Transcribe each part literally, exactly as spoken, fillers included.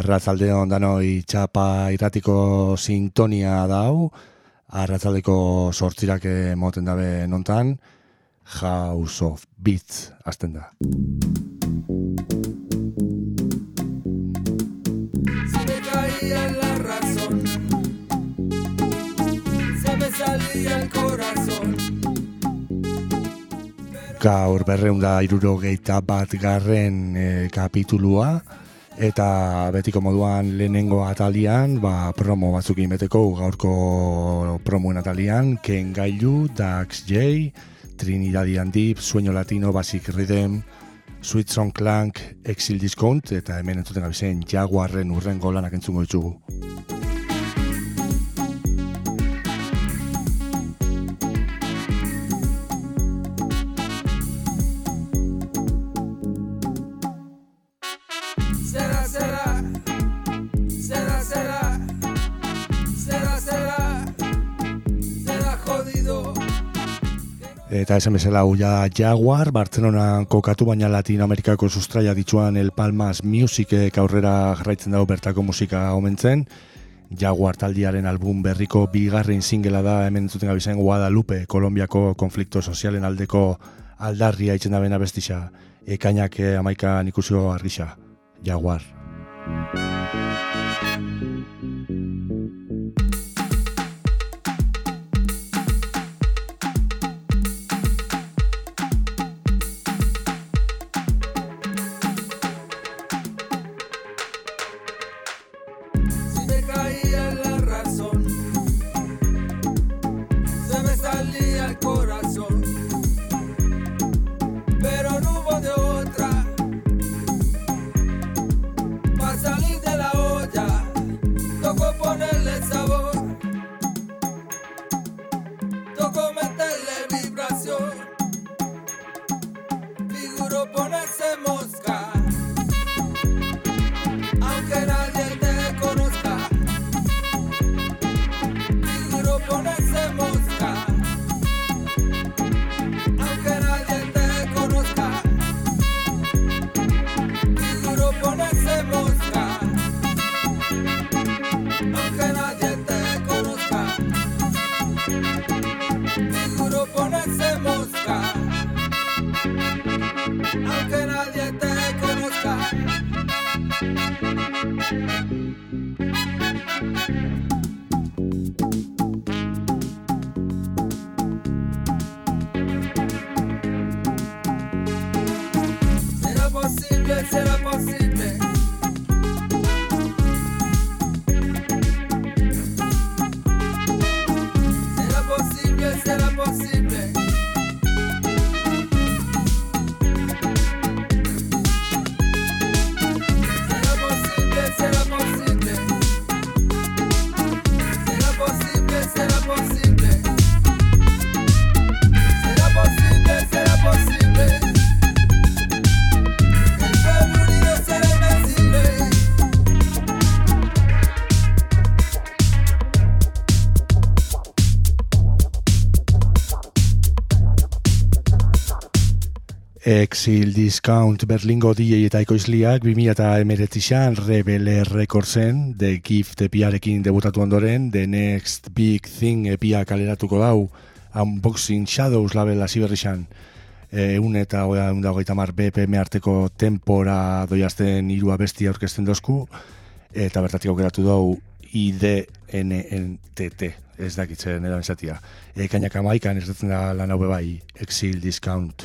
Arratzaldeon danoi txapa irratiko sintonia dau, arratzaldeko sortzirak moten dabe nontan, House of Beats hasten da. Se me caía la razón, se me salía el corazón. Gaur berreunda hirurogeita bat garren e, kapitulua, eta betiko moduan lehenengo atalian, ba, promo batzukin beteko, gaurko promoen atalian, Ken Gailu, Dax J, Trinidadian Deep, Sueño Latino, Basic Rhythm, Sweet Song Clank, Exil Discount, eta hemen entzuten gabizen Jaguarren urrengo lanak entzungo ditugu. Eta esan bezala huia Jaguar, Bartzelonan kokatu, baina Latinoamerikako sustraia dituan El Palmas Musicek aurrera jarraitzen dago bertako musika omentzen. Jaguar taldiaren album berriko bigarren singela da hemen entzuten gabizen Guadalupe, Kolombiako konflikto sozialen aldeko aldarria itzen da bena bestisa. Ekainak amaikan ikusio argisa, Jaguar. Exil Discount Berlingo D J eta ekoizliak bi mila hemeretzian Rebel Recordsen The Gift epiarekin debutatu ondoren The Next Big Thing epia kaleratuko dau Unboxing Shadows label hasi berrizan eun eta hogeita hamar B P M arteko tempora doiazten hiru abesti aurkezten dozku eta bertatik aukeratu dau I D N N T T ez dakitzen edan esatia ekainak amaikan ez dutzen da lan hau bebai Exil Discount.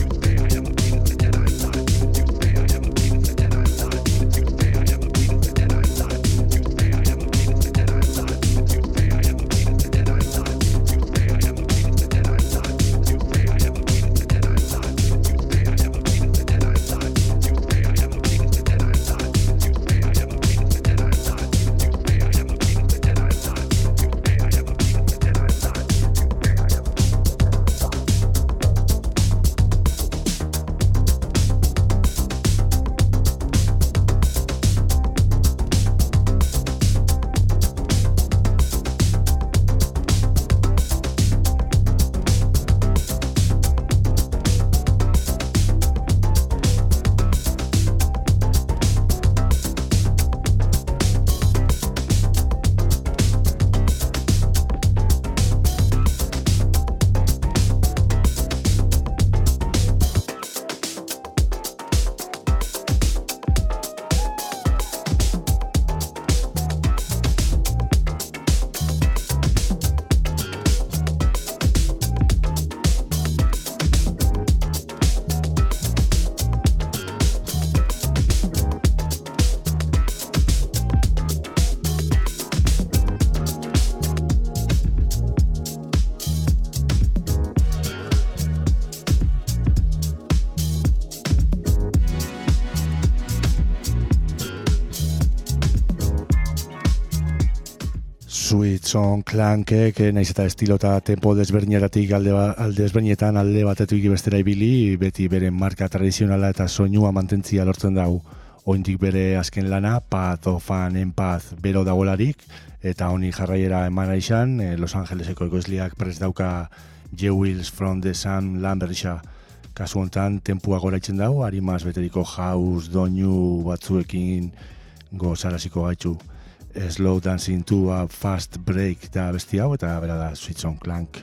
Sweet Song Clankek, naiz eta estilo eta tempo desberdinetatik alde, ba, alde desberdinetan alde batetik bestera ibili, beti bere marka tradizionala eta soinua mantentzia lortzen dau. Ointik bere azken lana, Path of an Empath bero dagoelarik, eta honi jarraiera eman izan, Los Angeleseko ekoizleak prest dauka Jewels from the Sun Lambertsa. Kasu honetan, tempua goraitzen dau, harimaz beteriko house, doinu batzuekin gozaraziko gaitzu. Slow Dancing to a Fast Break da besti hau, eta bera da Sweet Song Clank.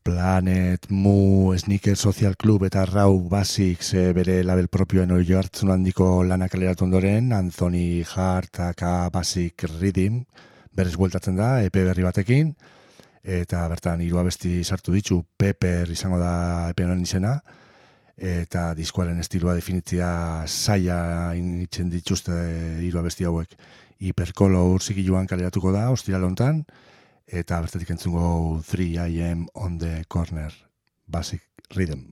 Planet, Mu, Sneaker Social Club eta Raw Basics e, bere label propioen hori hartzen handiko lanak kaleratu ondoren, Anthony Hart aka Basic Rhythm berriz bueltatzen da, E P berri batekin, eta bertan hiru abesti sartu ditu, Pepper izango da E P honen izena, eta diskoaren estiloa definitzia zaila initzen dituzte hiru abesti hauek. Hiperkolo urzikiluan kaleratuko da, ostiral hontan, eta bertatik entzungo three I am on the corner, Basic Rhythm.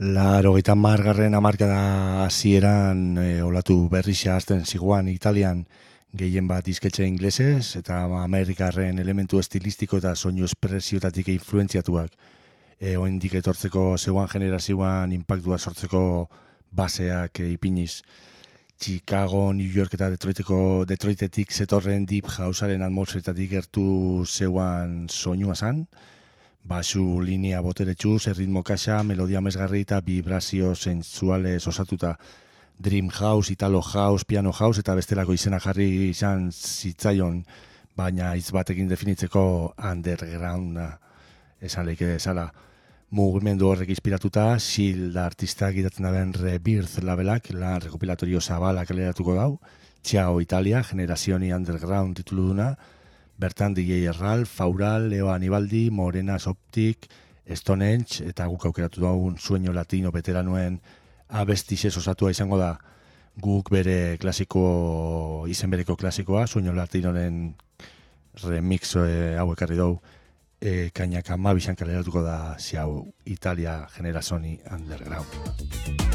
Laurogeita hamargarren hamarkada hasieran e, olatu berrixa hasten ziguan Italian gehien bat disketxe inglesez eta amerikarren elementu estilistiko eta soinu espresiotatik influentziatuak. E, oindik etortzeko zeuan generazioan impactua sortzeko baseak e, ipiniz. Chicago, New York eta Detroiteko, Detroitetik zetorren deep housearen atmosferetatik gertu zeuan soinua zan. Basu linea boteretsuz, erritmo kaxa, melodia mesgarri eta vibrazio sensuales osatuta. Dream House, Italo House, Piano House eta bestelako izena jarri izan zitzaion, baina hitz batekin definitzeko undergrounda esan leike desala. Mugimendu horrek inspiratuta, Shield artistak idatzen daben Rebirth labelak, lan rekopilatorio zabala kaleratuko dau, Ciao Italia, Generazioni Underground tituluduna, bertan D J Ralph, Faural, Leo Anibaldi, Morenas Optic, Stonehenge eta guk aukeratu daun Sueño Latino veteranuen abestixez osatua izango da. Guk bere klasiko, izen bereko klasikoa, Sueño Latinoren remix e, hau ekarri dau, e, kainak amabisan kaleratuko da Ciao Italia, Generazioni Underground.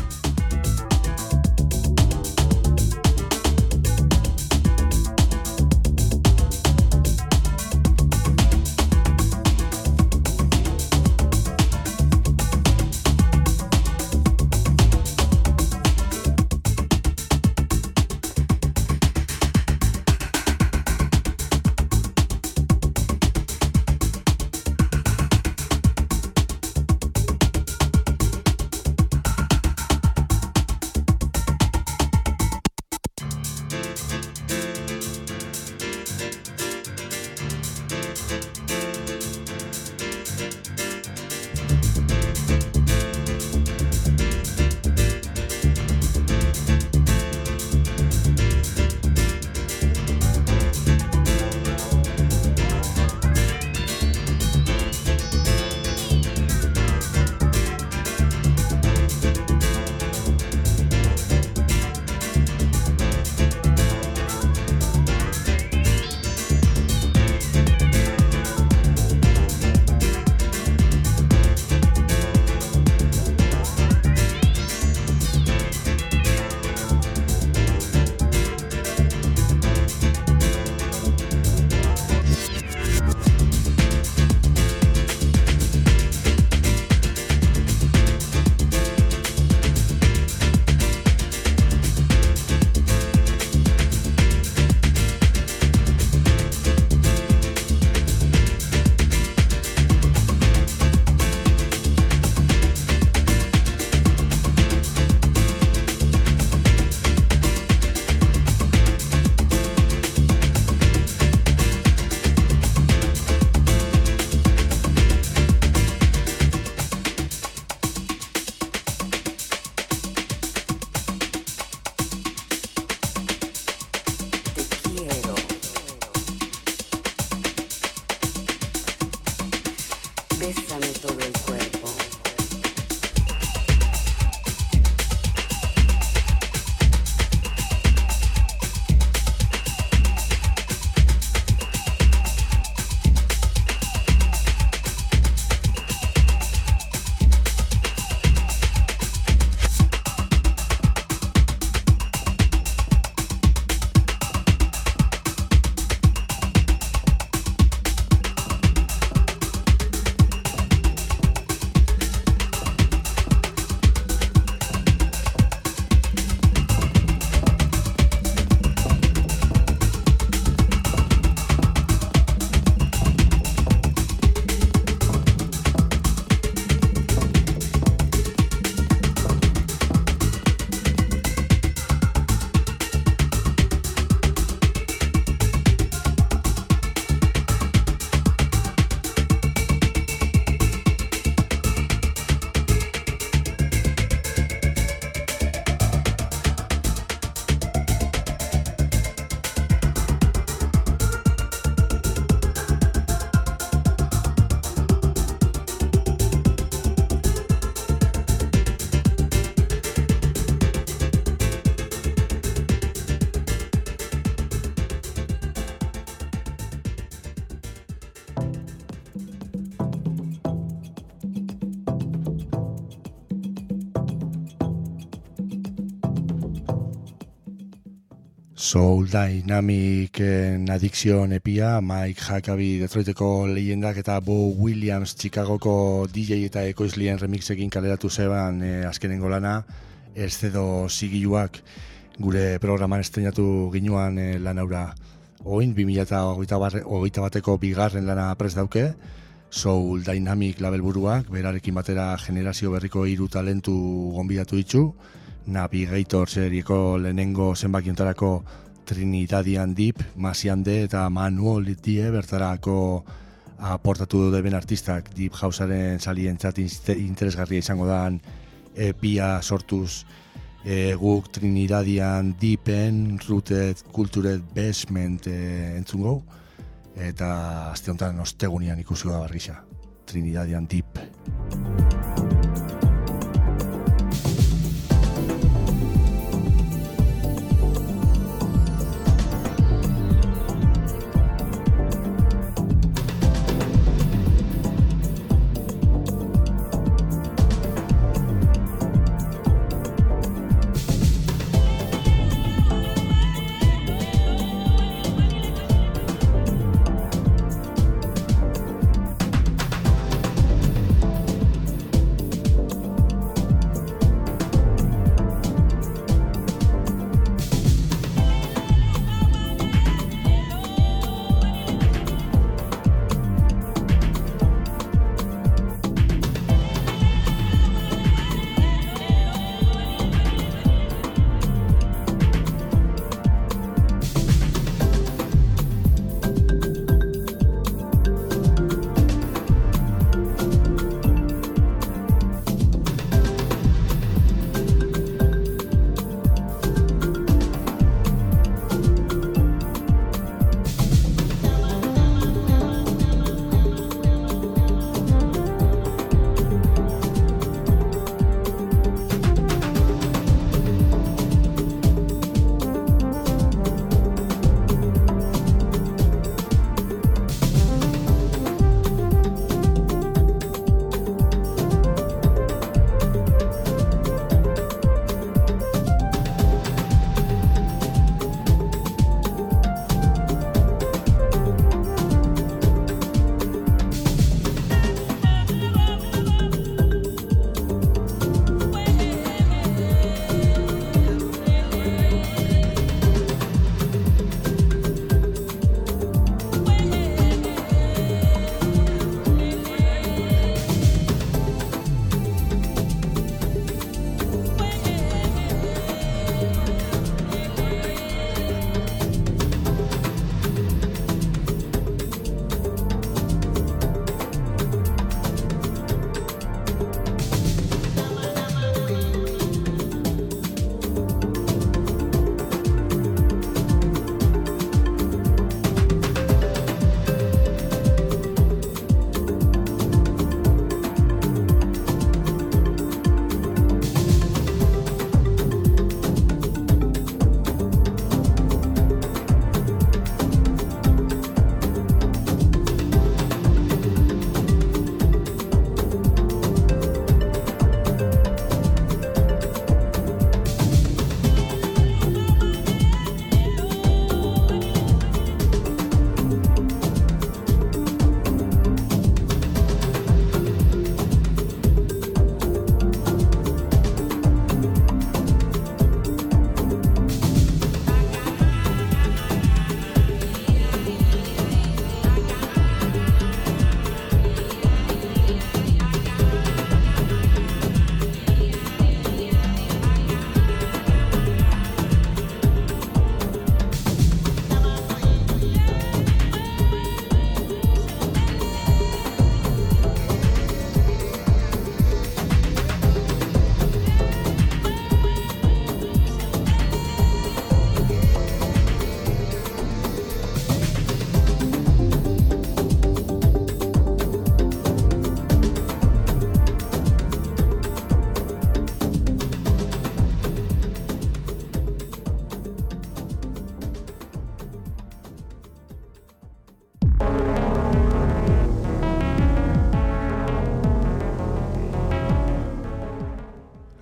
Soul Dynamicen Addiction epia, Mike Huckabee Detroiteko leyendak eta Bo Williams Chicagoko D J eta ekoizlien remixekin kaleratu zeban e, azkenengo lana, Erzedo Zigiluak gure programan estrenatu ginuan e, lan aura. Oin, bi mila hogeita bateko bigarren lana prest dauke, Soul Dynamic labelburuak, berarekin batera generazio berriko hiru talentu gonbidatu ditu, Navigator serieko lehenengo zenbakiontarako Trinidadian Deep, Masiande eta Manuel Die bertarako aportatu deben artistak Deep Housearen salientzat interesgarria izango dan epia sortuz e, guk Trinidadian Deepen Rooted Cultured Basement e, entzungo eta azte honetan ostegunian ikusi da barrisa Trinidadian Deep.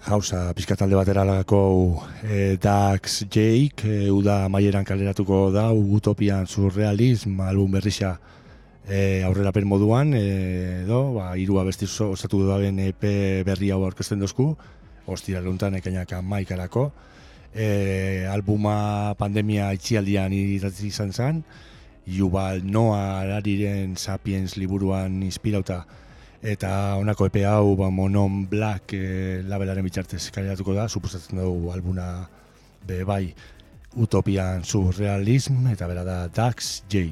Jauza, pizkatalde batera lagako e, Dax Jake, e, uda maieran kaleratuko da, Utopian Surrealism, album berrixa e, aurrerapen moduan, e, edo, ba, hiru abesti osatu duen E P berri hau aurkezten dozku, ostira leuntan ekainak amaikarako. E, albuma pandemia itxialdian idatzi izan zen, Yuval Noah Harariren Sapiens liburuan inspirauta, eta honako E P hau ba, Monon Black e, labelaren bitxartez kaleratuko da, suposatzen dugu albuna be bai Utopian Surrealism, eta bera da Dax J.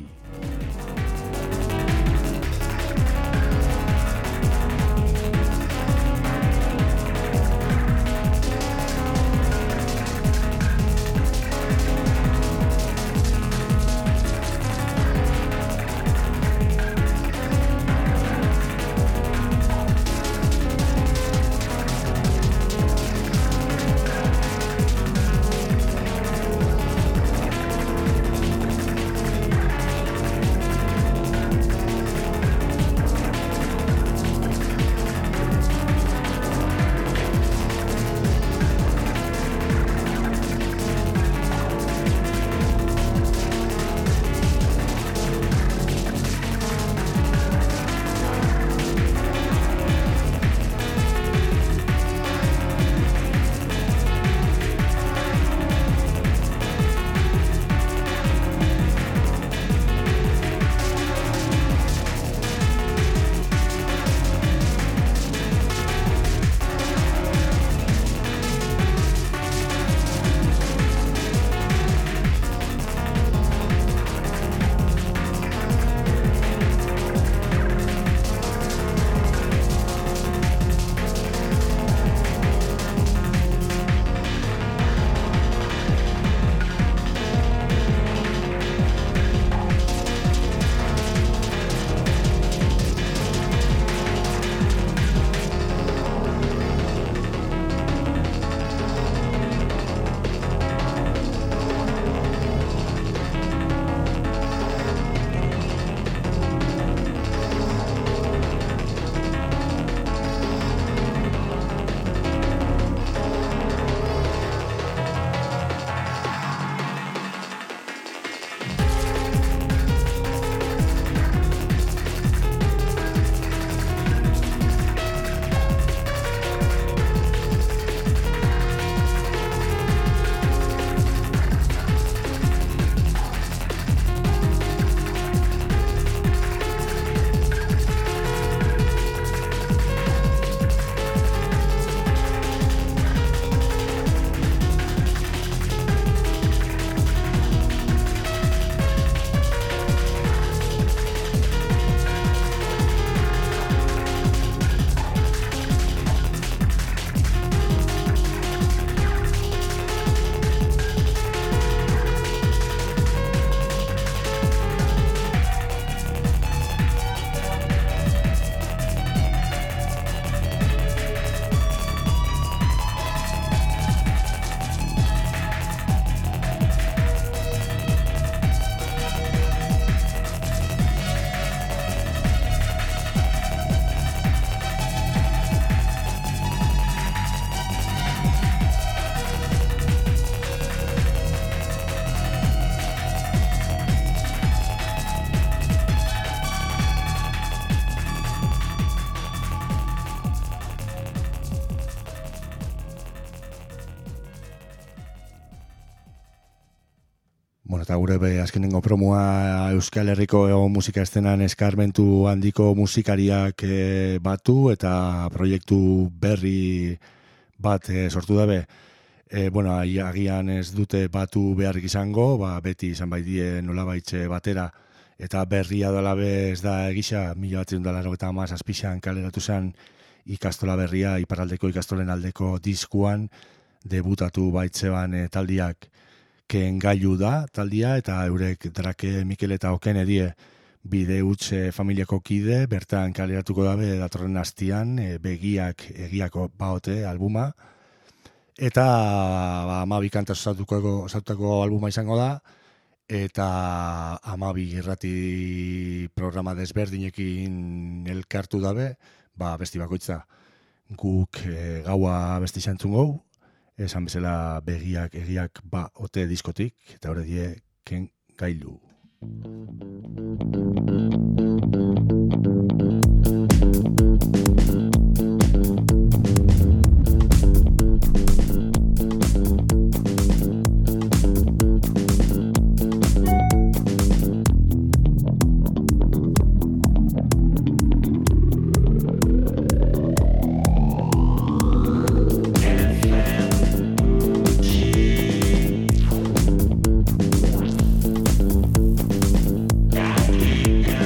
Eta gure be azkenengo promoa Euskal Herriko ego musika estenan eskarmentu handiko musikariak e, batu eta proiektu berri bat e, sortu dabe. E, bueno, agian ez dute batu beharrik izango, ba, beti izan baitie nolabaitze batera, eta berria dela be ez da egisa, mila batzen dela eta hamaz azpixan kaleratu zen ikastola berria, iparraldeko ikastolen aldeko diskuan, debutatu baitzeban e, taldiak. Ken gailu da taldia eta eurek Drake, Mikel eta Oken edie bide utxe familiako kide, bertan kaleratuko dabe datorren astian, e, begiak egiako baote albuma, eta ba, amabi kanta osatutako albuma izango da, eta amabi irrati programa desberdinekin elkartu dabe, ba, besti bakoitza. guk e, gaua beste xantzun gau, esan bezala begiak egiak ba ote diskotik, eta hori die ken gailu. Yeah.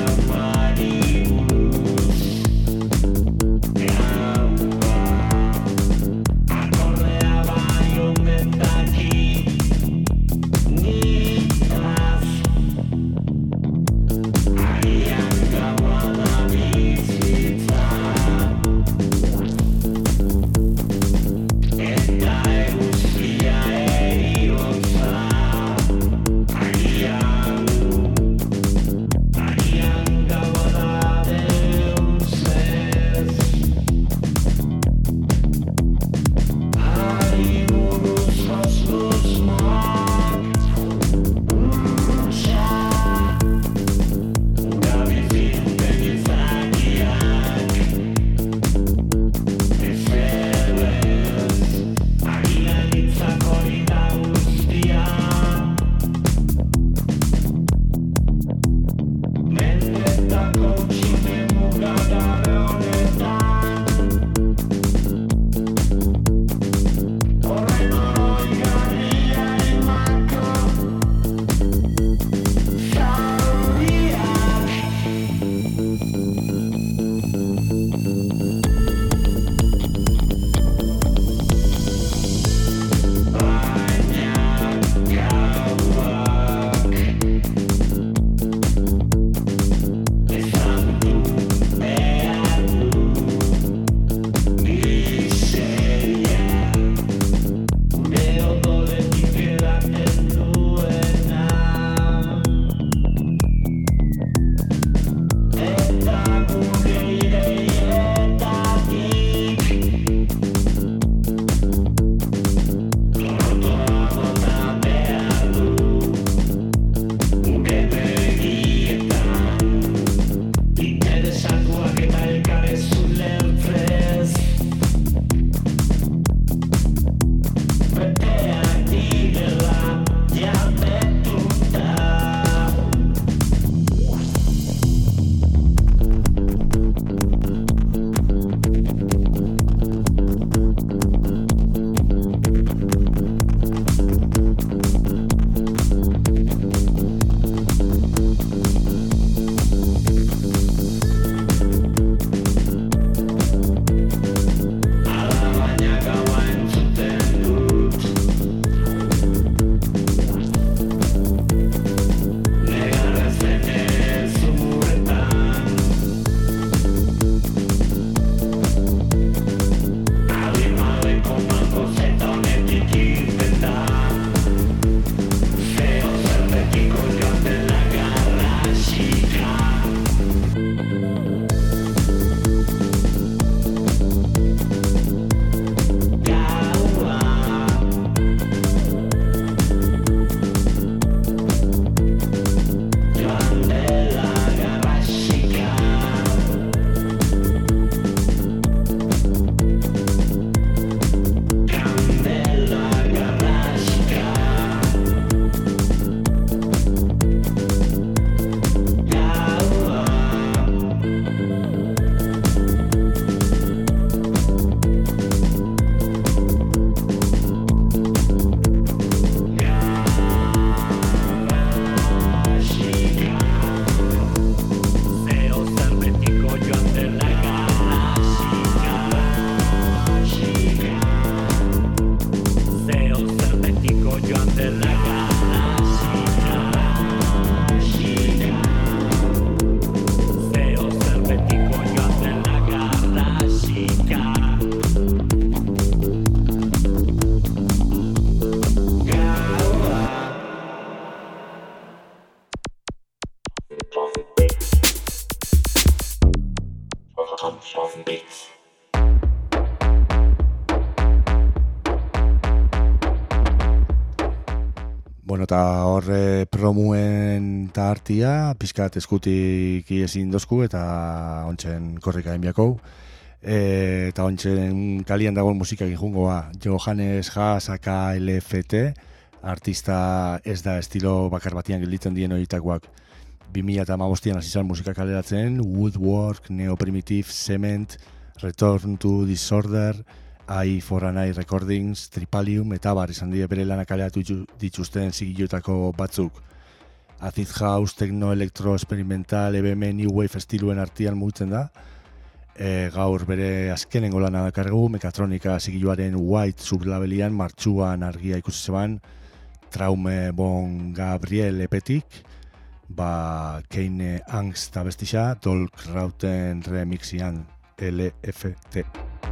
Bueno, eta horre promuen ta hartia, pizkat eskutik iezin dozku eta ontsen korrika enbiako. E, eta ontsen kalian dagoen musika jungoa, Johannes Haas A K L F T, artista ez da estilo bakar batian gelditzen dien horitakoak. bi mila hamabostean hasi zen musika kaleratzen, Woodwork, Neo Primitive, Cement, Return to Disorder, Eye for an Eye Recordings, Tripalium eta bar izan die bere lanak kaleratu dituzten zigiloetako batzuk. Acid House, Techno, Electro, Experimental, E B M, New Wave estiluen artean mugitzen da. E, gaur bere azkenengo lana dakargu, Mekatronika zigiloaren White sublabelian martxuan argia ikusi zeban, Traume Bon Gabriel epetik, ba Keine Angst abestisa, Dolk Rauten remixian L F T.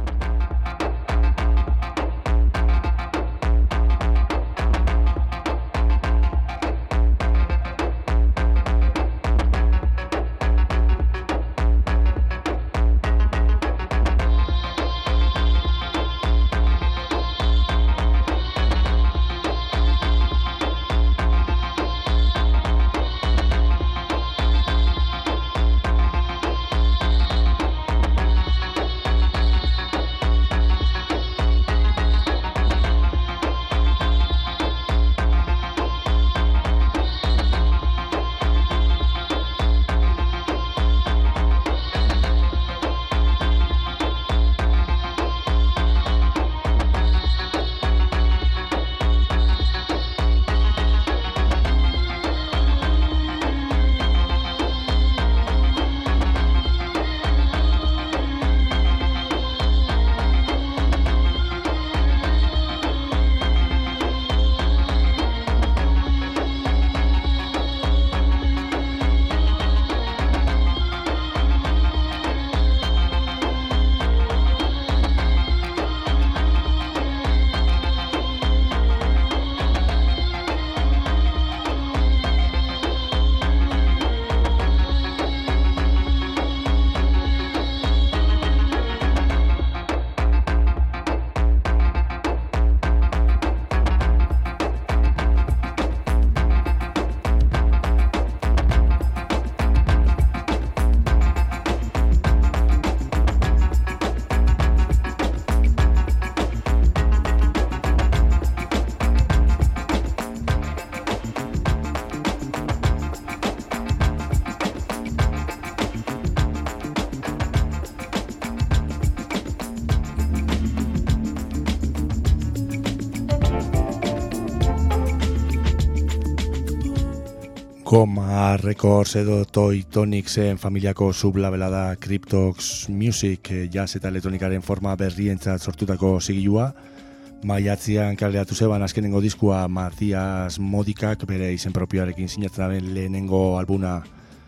Coma Records edo Toy Tonicsen familiako sublabela da Cryptox Music, jazz eta elektronikaren forma berrientzat sortutako zigilua. Maiatzian kaleratu zeban azkenengo diskua Matias Modikak bere izen propioarekin sinatzen den lehenengo albuna,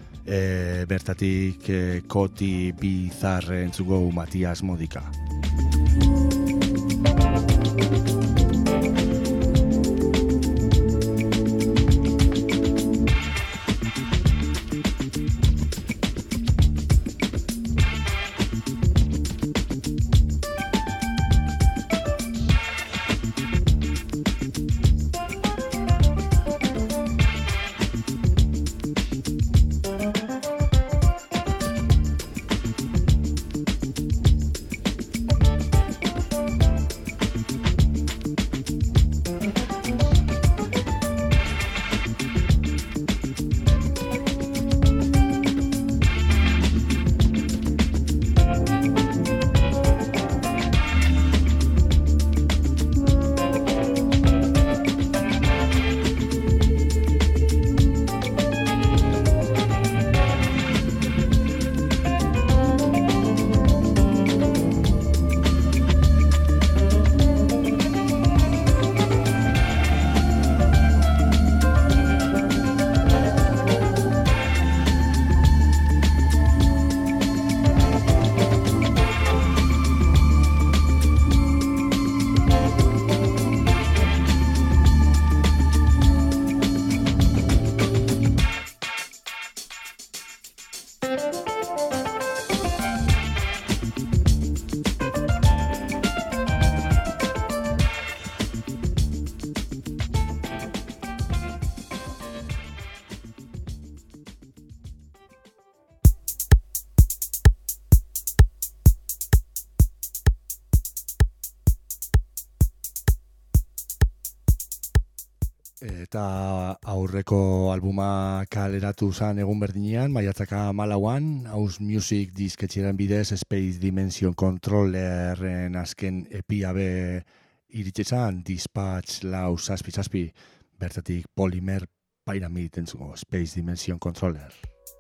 e, bertatik e, Koti Bizarre entzuko Matias Modika. Eta aurreko albuma kaleratu zen egun berdinean, maiatzaka malauan, House Music disketxearen bidez Space Dimension Controllerren azken epia be iritxezan, Dispatch lau zazpi zazpi, bertatik Polymer Pyramid entzuko, Space Dimension Controller.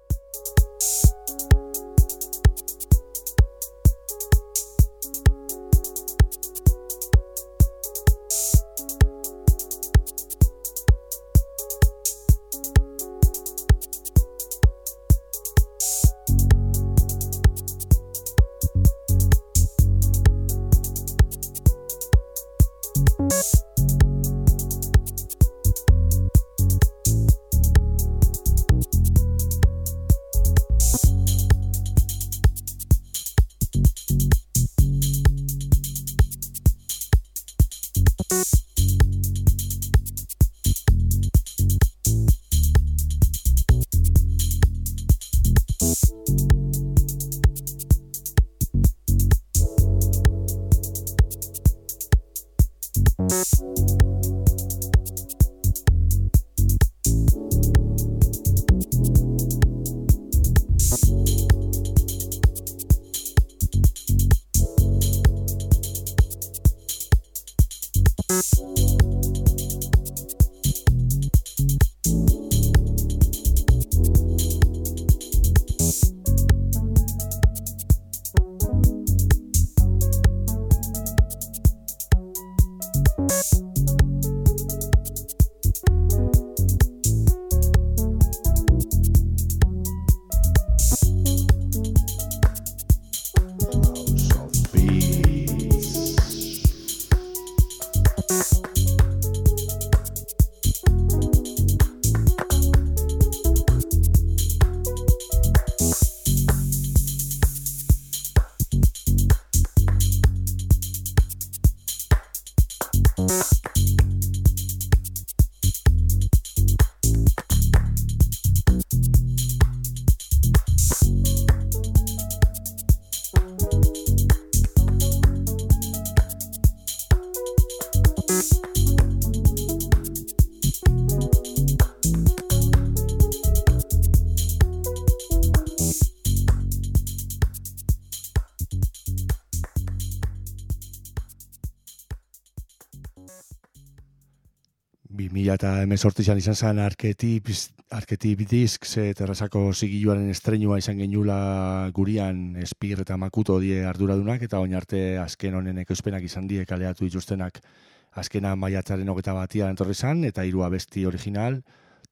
bi mila hemezortzian izan zen Archetype, Archetype Discs terrazako zigiluaren estreinua izan genula gurian Spir eta Makuto die arduradunak, eta oin arte azken honen ekoizpenak izan die kaleatu dituztenak. Azkena maiatzaren hogeta batian entorri zan, eta hiru abesti original,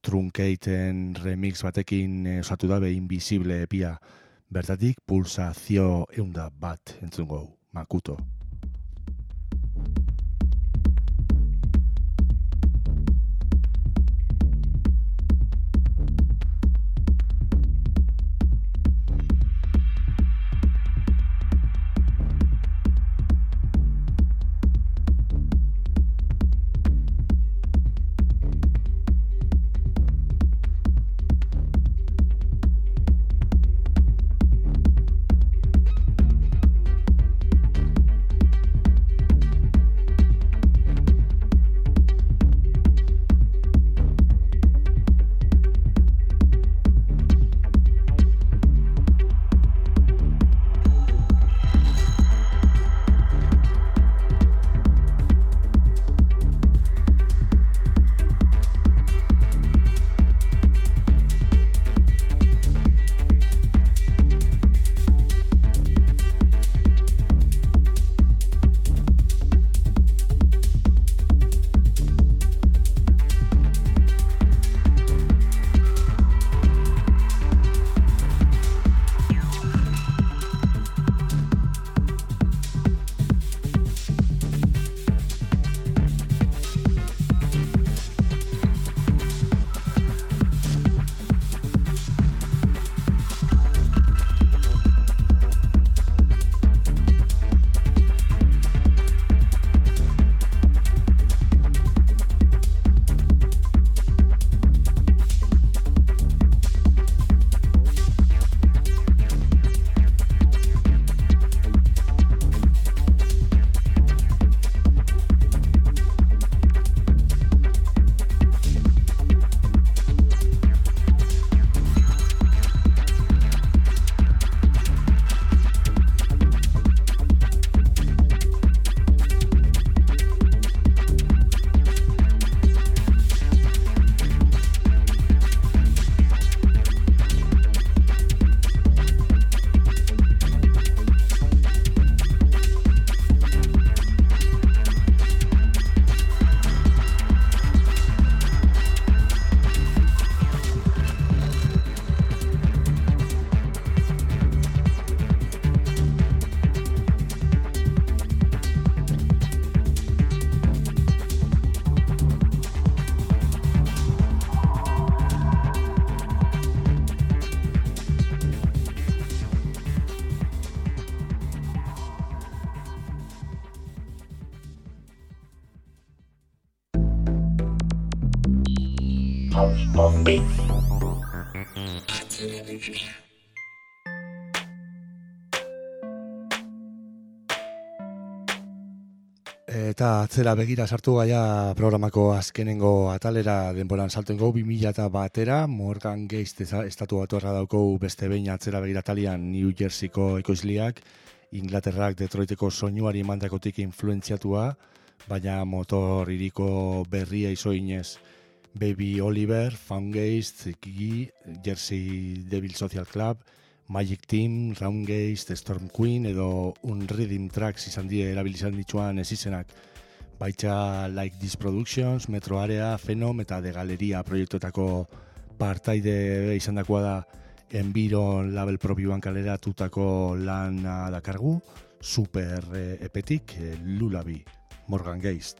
Truncaten remix batekin osatu dabe Invisible epia. Bertatik pulsazio eunda bat entzungo, Makuto. Eta atzera begira sartu gaia programako azkenengo atalera denboran saltengo bi mila eta batera, Morgan Geist estatu baturra daukou beste behin atzera begira atalian New Jerseyko ekoizliak, Inglaterrak Detroiteko soinuari mandakotik influentziatua, baina motor iriko berria izoinez. Baby Oliver, Foundgeist, Gigi, Jersey Devil Social Club, Magic Team, Roundgeist, Storm Queen edo un Rhythm Tracks izan die erabilizan dituan ez izenak. Baitza Like This Productions, Metro Area, Phenom eta The Galeria proiektuetako partaide izan dakoa da Environ label propioan kaleratutako lana dakargu, super eh, epetik, eh, Lullaby, Morgan Geist.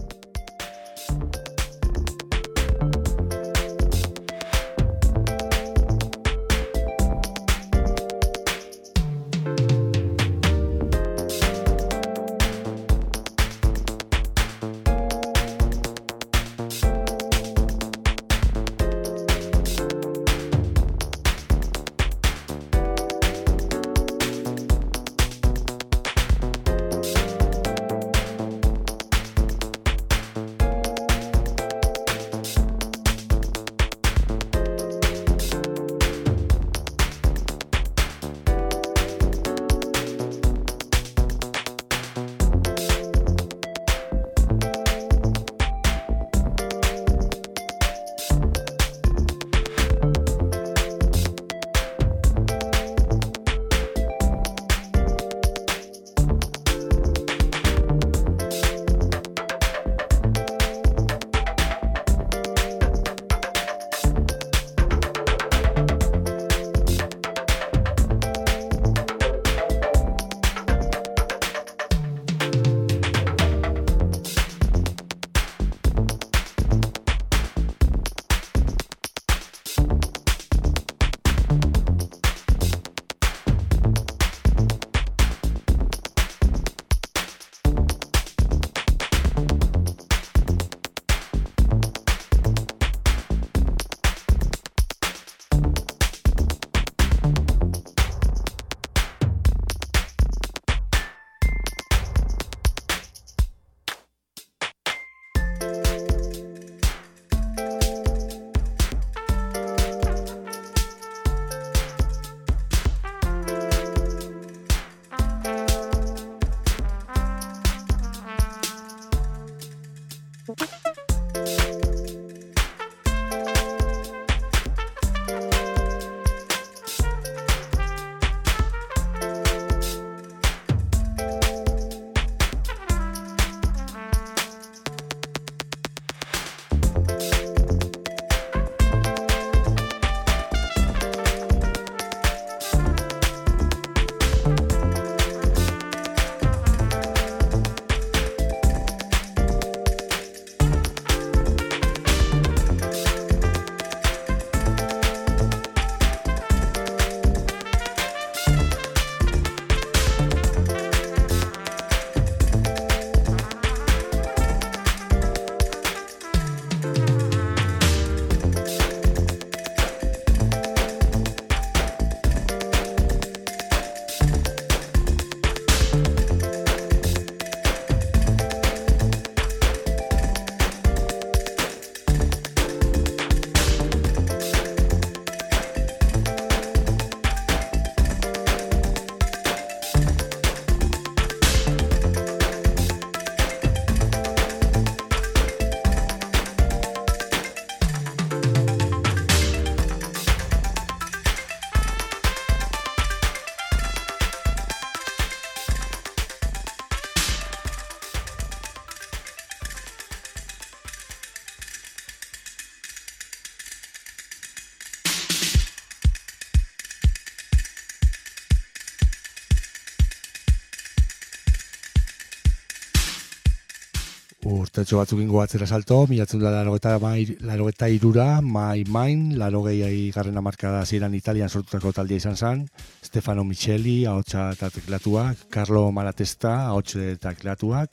urtetxo batzuk ingo atzera salto, milatzen da larogeta irura, My Mind, larogei garren amarkada ziren Italian sortutako taldia izan zen, Stefano Micheli, ahotsa eta teklatuak, Carlo Malatesta, ahotsa eta teklatuak,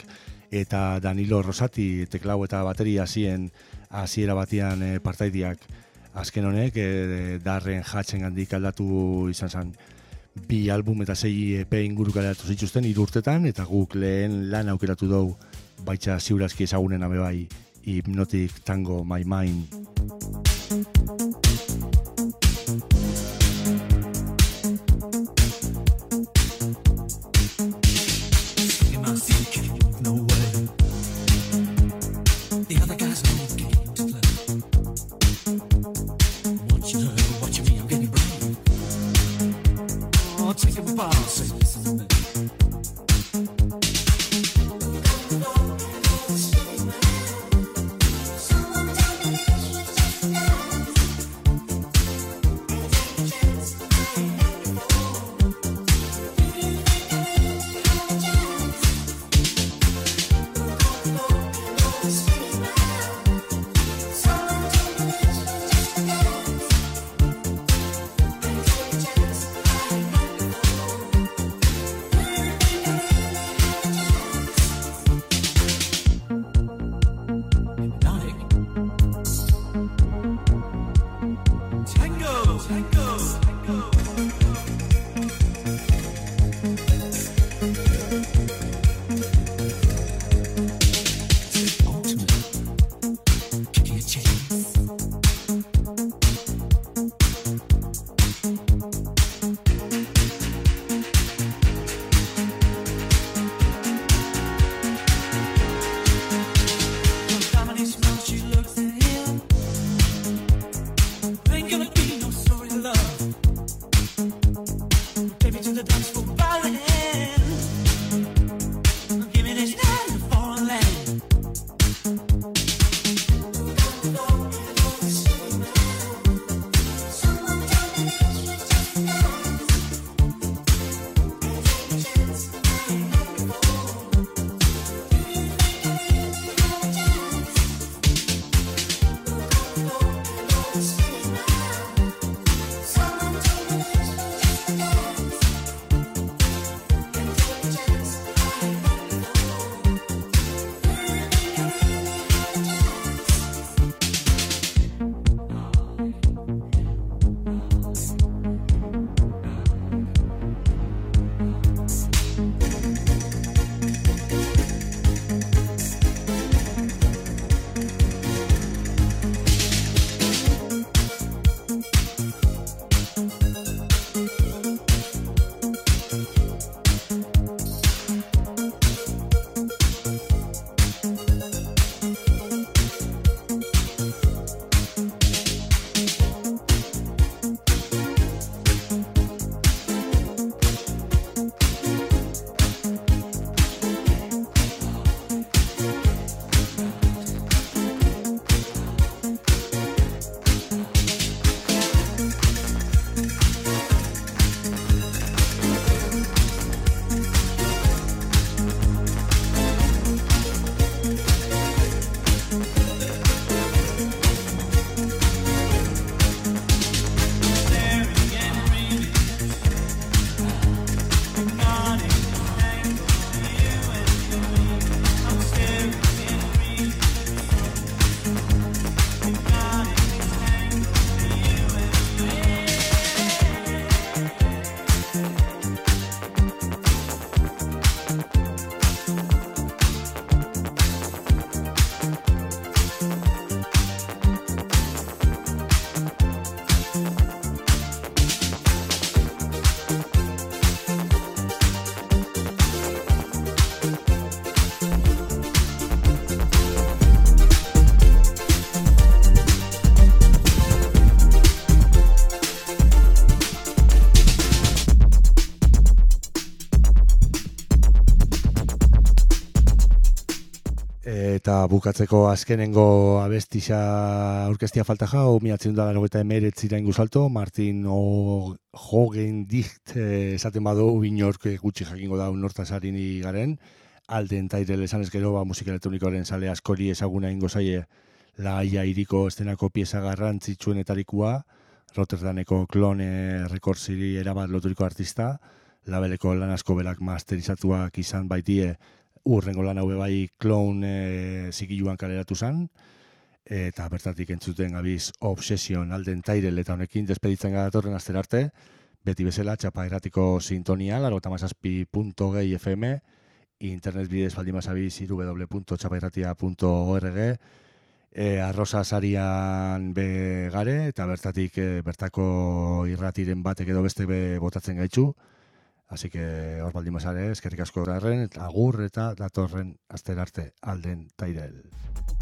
eta Danilo Rosati teklau eta bateria hasien hasiera batean e, partaidiak azken honek e, darren jatzen gandik aldatu izan zen bi album eta sei E P inguru kaleratu zituzten hiru urtetan, eta guk lehen lan aukeratu dugu baitza ziurazki ezagunen abe bai Hypnotic Tango My Mind. Eta bukatzeko azkenengo abestisa aurkeztia falta jau, miatzen da larogeita emeretzira ingu salto, Martin Hogen dicht esaten badu inork gutxi jakingo da unortaz harini garen, alden tairel esan ezkero ba, musika elektronikoaren sale askori ezaguna ingo zaie La Haia iriko estenako pieza garrantzitsuenetarikoa, Rotterdameko Clone Recordsiri erabat loturiko artista, labeleko lan asko belak masterizatuak izan baitie urrengo lan hau bai Clown e, zigiluan kaleratu zan, eta bertatik entzuten gabiz Obsession alden Tyrell, eta honekin despeditzen gadatorren astera arte, beti bezala txapa erratiko sintonia, laurogeita hamazazpi puntu gehi F M, internet bidez baldin bazabiz w w w punto txapa irratia punto org, e, arroza sarian be gare, eta bertatik e, bertako irratiren batek edo beste be botatzen gaitzu. Así que hor baldin bazare, eskerrik asko darren, agur eta datorren astera arte alden Tyrell.